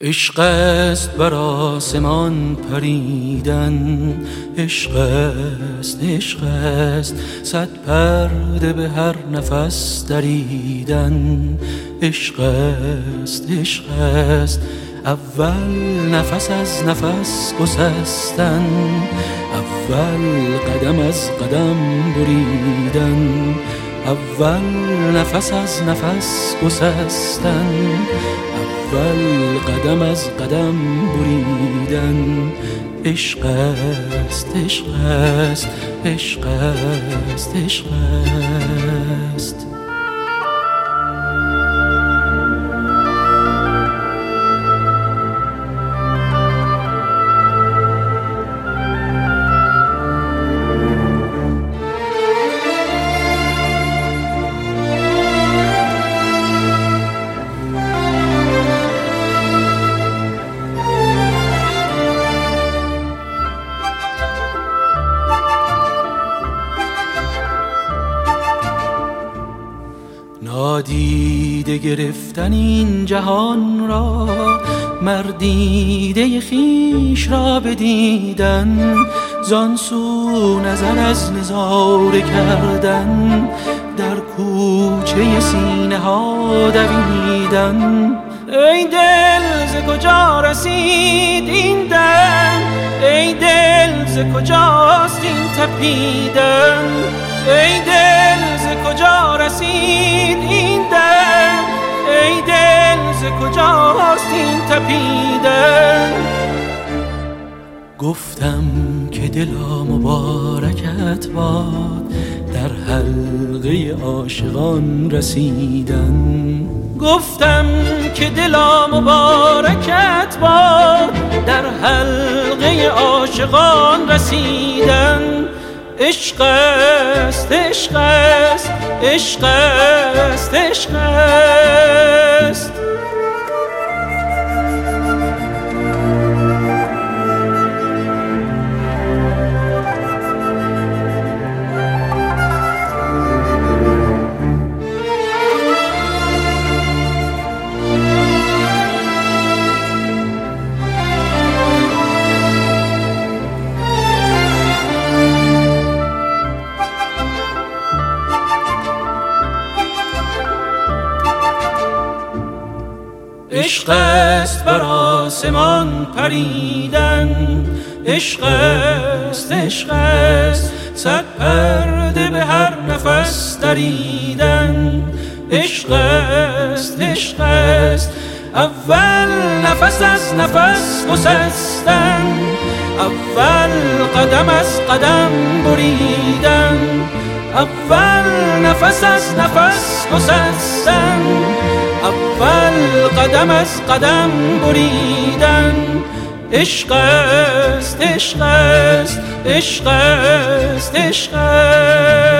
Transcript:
عشق است بر آسمان پریدن، عشق است، عشق است صد پرده به هر نفس دریدن. عشق است، عشق است اول نفس از نفس گسستن، اول قدم از قدم بریدن، اول نفس از نفس گسستن، اول قدم از قدم بریدن. عشق است، عشق است، عشق است، عشق است. نادیده گرفتن این جهان را، مردیده خویش را بدیدن، زان سو نظر از نظاره کردن، در کوچه سینه ها دویدن. ای دل ز کجا رسید این دم، ای دل ز کجاست این تپیدن، ای دل ز کجا رسید این دم، ای دل ز کجاست این تپیدن. گفتم که دلا مبارکت باد، در حلقه عاشقان رسیدن. گفتم که دلا مبارکت باد، در حلقه عاشقان رسیدن. عشق است، عشق است، عشق است، عشق است. عشق است بر آسمان پریدن، عشق است، عشق است صد پرده به هر نفس دریدن. عشق است، عشق است اول نفس از نفس گسستن، اول قدم از قدم بریدن، اول نفس از نفس گسستن، اول قدم از قدم بریدن. عشق است، عشق است، عشق است، عشق است.